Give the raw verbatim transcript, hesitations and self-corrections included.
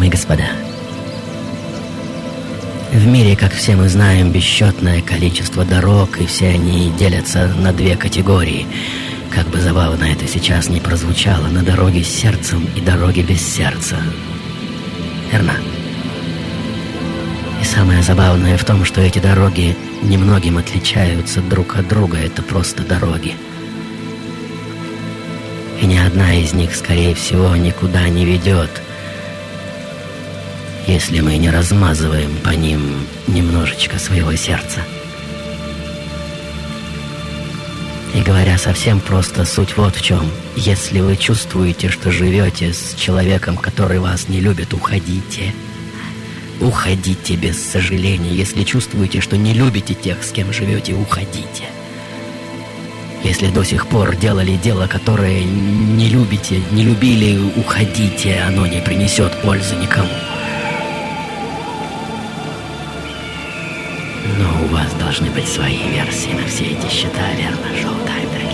Дамы и господа, в мире, как все мы знаем, бесчетное количество дорог, и все они делятся на две категории. Как бы забавно это сейчас не прозвучало, на дороге с сердцем и дороге без сердца. Верно? И самое забавное в том, что эти дороги немногим отличаются друг от друга. Это просто дороги. И ни одна из них, скорее всего, никуда не ведет, если мы не размазываем по ним немножечко своего сердца. И говоря совсем просто, суть вот в чем. Если вы чувствуете, что живете с человеком, который вас не любит, уходите. Уходите без сожаления. Если чувствуете, что не любите тех, с кем живете, уходите. Если до сих пор делали дело, которое не любите, не любили, уходите. Оно не принесет пользы никому. Но у вас должны быть свои версии на все эти счета, верно, Шоу-Тайм?